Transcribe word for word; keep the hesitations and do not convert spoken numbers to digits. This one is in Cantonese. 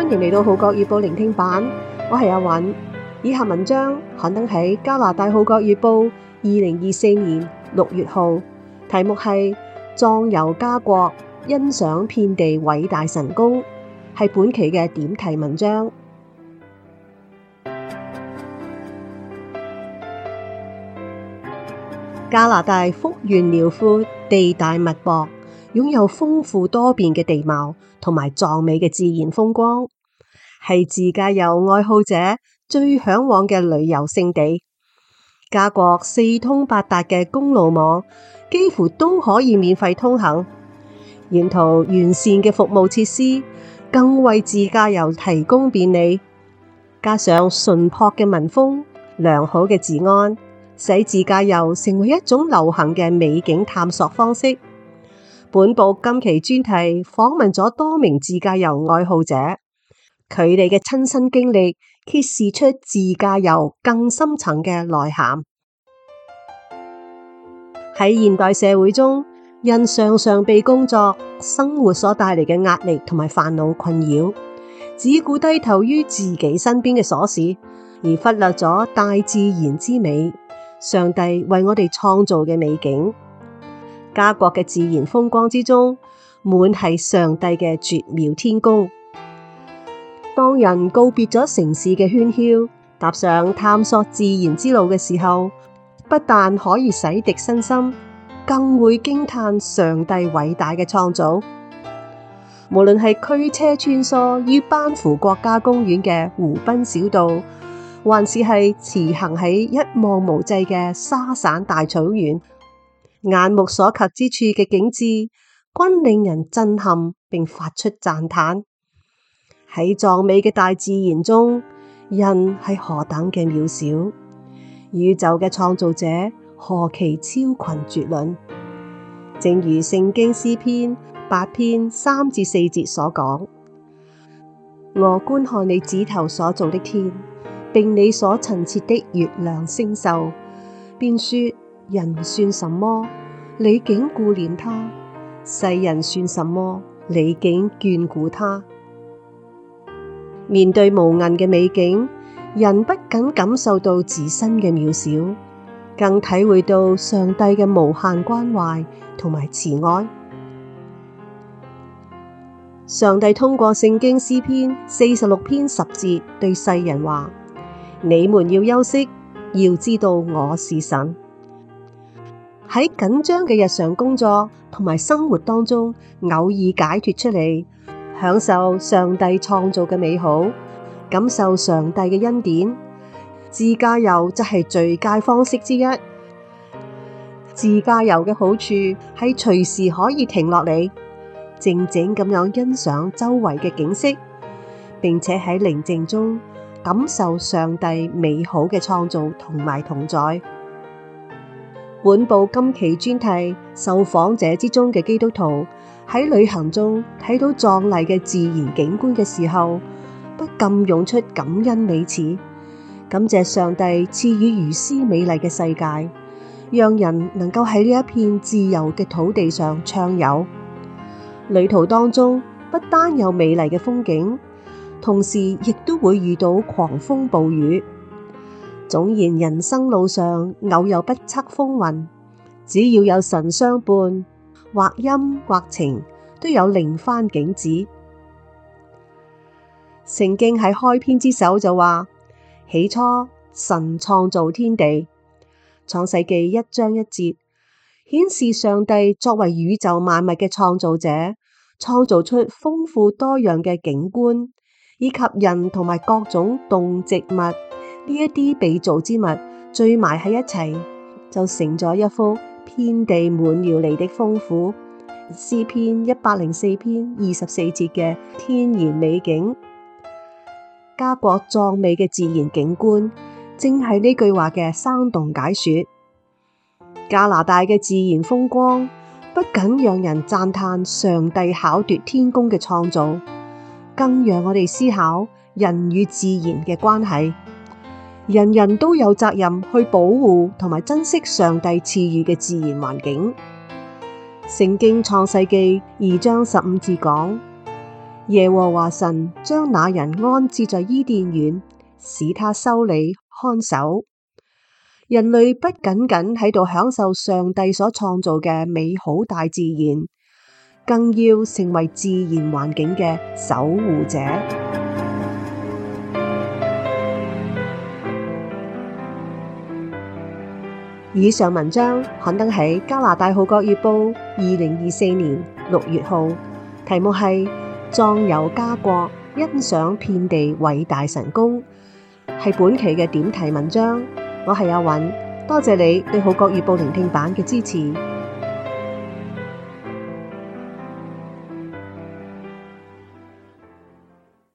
歡迎嚟到《號角月報》聆聽版，我係阿韻。以下文章刊登喺加拿大《號角月報》二零二四年六月號，題目係《壯遊家國，欣賞遍地偉大神功》，係本期嘅點題文章。加拿大幅員遼闊，地大物博，擁有豐富多變嘅地貌同埋壯美嘅自然風光，係自駕遊愛好者最向往嘅旅遊勝地。家國四通八達嘅公路網幾乎都可以免費通行，沿途完善嘅服務設施更為自駕遊提供便利，加上淳樸嘅民風、良好嘅治安，使自駕遊成為一種流行嘅美景探索方式。本報今期專題訪問咗多名自駕遊愛好者，佢哋嘅親身經歷揭示出自駕遊更深層嘅內涵。喺現代社會中，人常常被工作、生活所帶嚟嘅壓力同埋煩惱困擾，只顧低頭於自己身邊嘅瑣事，而忽略咗大自然之美，上帝為我哋創造嘅美景。家國嘅自然風光之中，滿係上帝嘅絕妙天工。當人告別咗城市嘅喧囂，踏上探索自然之路嘅時候，不但可以洗滌身心，更會驚嘆上帝偉大嘅創造。無論係驅車穿梭於班夫國家公園嘅湖濱小道，還是係馳行喺一望無際嘅沙省大草原，眼目所及之處嘅景致，均令人震撼並發出讚嘆。喺壯美嘅大自然中，人係何等嘅渺小，宇宙嘅創造者何其超群絕倫。正如聖經詩篇八篇三至四節所講：我觀看你指頭所造的天，並你所陳設的月亮星宿，便說：人算什麼，你竟顧念他；世人算什麼，你竟眷顧他。面對無垠嘅美景，人不僅感受到自身嘅渺小，更體會到上帝嘅無限關懷同埋慈愛。上帝通過聖經詩篇四十六篇十節對世人話：你們要休息，要知道我是神。喺緊張嘅日常工作同埋生活當中，偶爾解脫出嚟，享受上帝創造嘅美好，感受上帝嘅恩典。自駕遊就係最佳方式之一。自駕遊嘅好處係隨時可以停落嚟，靜靜咁樣欣賞周圍嘅景色，並且喺寧靜中感受上帝美好嘅創造同埋同在。本報今期專題，受訪者之中嘅基督徒喺旅行中睇到壯麗嘅自然景觀嘅時候，不禁湧出感恩美詞，感謝上帝賜予如斯美麗嘅世界，讓人能夠喺呢一片自由嘅土地上暢遊。旅途當中不單有美麗嘅風景，同時亦都會遇到狂風暴雨。縱然人生路上偶有不測風雲，只要有神相伴，或陰或晴，都有另番景致。聖經喺開篇之首就話：起初神創造天地。創世記一章一節顯示上帝作為宇宙萬物嘅創造者，創造出豐富多樣嘅景觀，以及人同埋各種動植物呢一啲被造之物聚埋喺一齊，就成咗一幅遍地滿了你的豐富。詩篇一百零四篇二十四節嘅天然美景。家國壯美嘅自然景觀，正係呢句話嘅生動解說。加拿大嘅自然風光，不僅讓人讚嘆上帝巧奪天工嘅創造，更讓我哋思考人與自然嘅關係。人人都有責任去保護同埋珍惜上帝賜予嘅自然環境。聖經創世記二章十五節講： 耶和華神將那人安置在伊甸園，使他修理看守。人類不僅僅喺度享受上帝所創造嘅美好大自然，更要成為自然環境嘅守護者。以上文章刊登喺加拿大《號角月報》二零二四年六月號，題目係壯遊家國，欣賞遍地偉大神功，係本期嘅點題文章。我係阿韻，多謝你對《號角月報》聆聽版嘅支持。